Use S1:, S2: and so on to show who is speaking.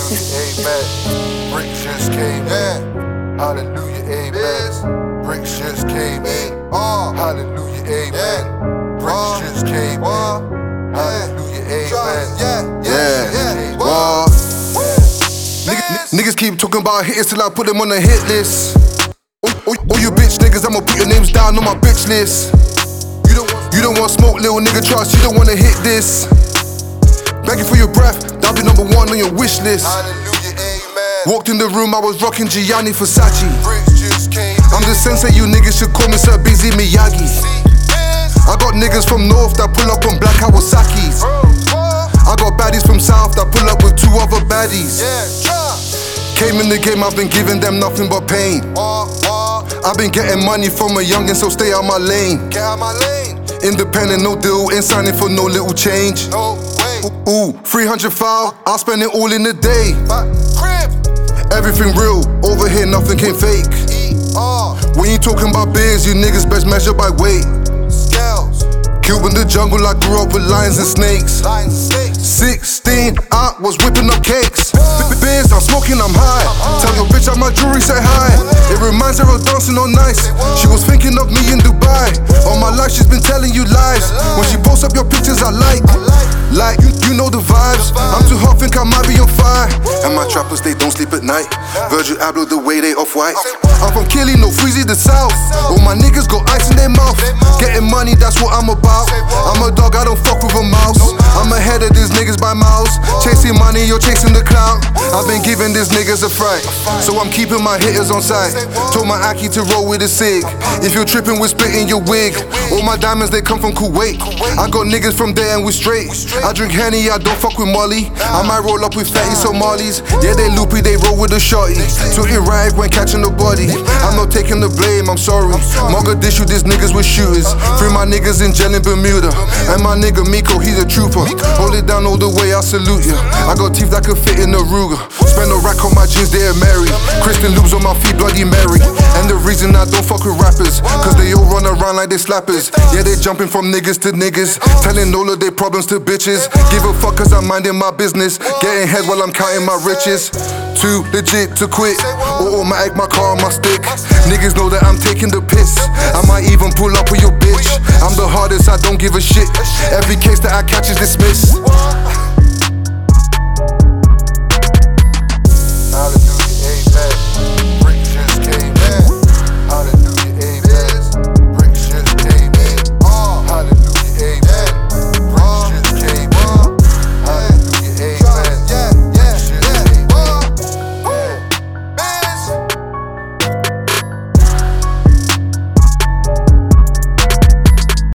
S1: Amen. Bricks just came in. Hallelujah, amen. Bricks just came in. Hallelujah, amen. Bricks just came in. Hallelujah, amen. Yeah. Niggas keep talking about hits till I put them on the hit list. All you bitch niggas, I'ma put your names down on my bitch list. You don't want smoke, little nigga, trust, you don't wanna hit this. Begging for your breath, that'll be number one on your wish list.
S2: Hallelujah, amen.
S1: Walked in the room, I was rocking Gianni Versace.
S2: Bricks just came
S1: I'm the sensei, you niggas should call me Sir Busy Miyagi. I got niggas from north that pull up on black Kawasaki's. I got baddies from south that pull up with two other baddies. Came in the game, I've been giving them nothing but pain. I've been getting money from a youngin', so stay out my lane.
S2: Get out my lane.
S1: Independent, no deal, ain't signing for no little change.
S2: No way.
S1: Ooh, 300 foul, I'll spend it all in a day.
S2: Back crib.
S1: Everything real, over here nothing came fake. When you talking about beers, you niggas best measure by weight.
S2: Scales.
S1: Killed in the jungle, I grew up with lions and snakes.
S2: Lions and snakes.
S1: 16, I was whipping up cakes. Beers, I'm smoking, I'm high. Tell your bitch I'm my jewelry set high. It reminds her of dancing all nice. She was thinking of me in Dubai. All my life she's been telling you lies. When she posts up your pictures, I like you know the vibes. I'm too hot, think I might be on fire. And my trappers, they don't sleep at night. Virgil Abloh, the way they off-white. I'm from Killy, no Freezy, the south. All my niggas got ice in their mouth. Getting money, that's what I'm about. I'm a dog, I don't fuck with a mouse. I'm ahead of these niggas by miles. Chasing money, you're chasing the clout. I've been giving these niggas a fright, so I'm keeping my hitters on sight. Told my Aki to roll with a cig. If you're tripping, we're splitting your wig. All my diamonds, they come from Kuwait. I got niggas from there and we straight. I drink Henny, I don't fuck with Molly. I might roll up with fatty Somalis. Yeah, they loopy, they roll with a shotty. Took it right when catching the body. I'm not taking the blame, I'm sorry. Mogadishu, these niggas with shooters. Free my niggas in jail in Bermuda. And my nigga Miko, he's a trooper. Hold it down all the way, I salute ya. I got teeth that could fit in a Ruger. Spend a rack on my jeans, they're married. Kristen loops on my feet, Bloody Mary. And the reason I don't fuck with rappers, cause they all run around like they slappers. Yeah, they jumping from niggas to niggas, telling all of their problems to bitches. Give a fuck cause I'm minding my business, getting head while I'm counting my riches. Too legit to quit, automatic my car on my stick. Niggas know that I'm taking the piss, I might even pull up with your bitch. I'm the hardest, I don't give a shit. Every case that I catch is dismissed.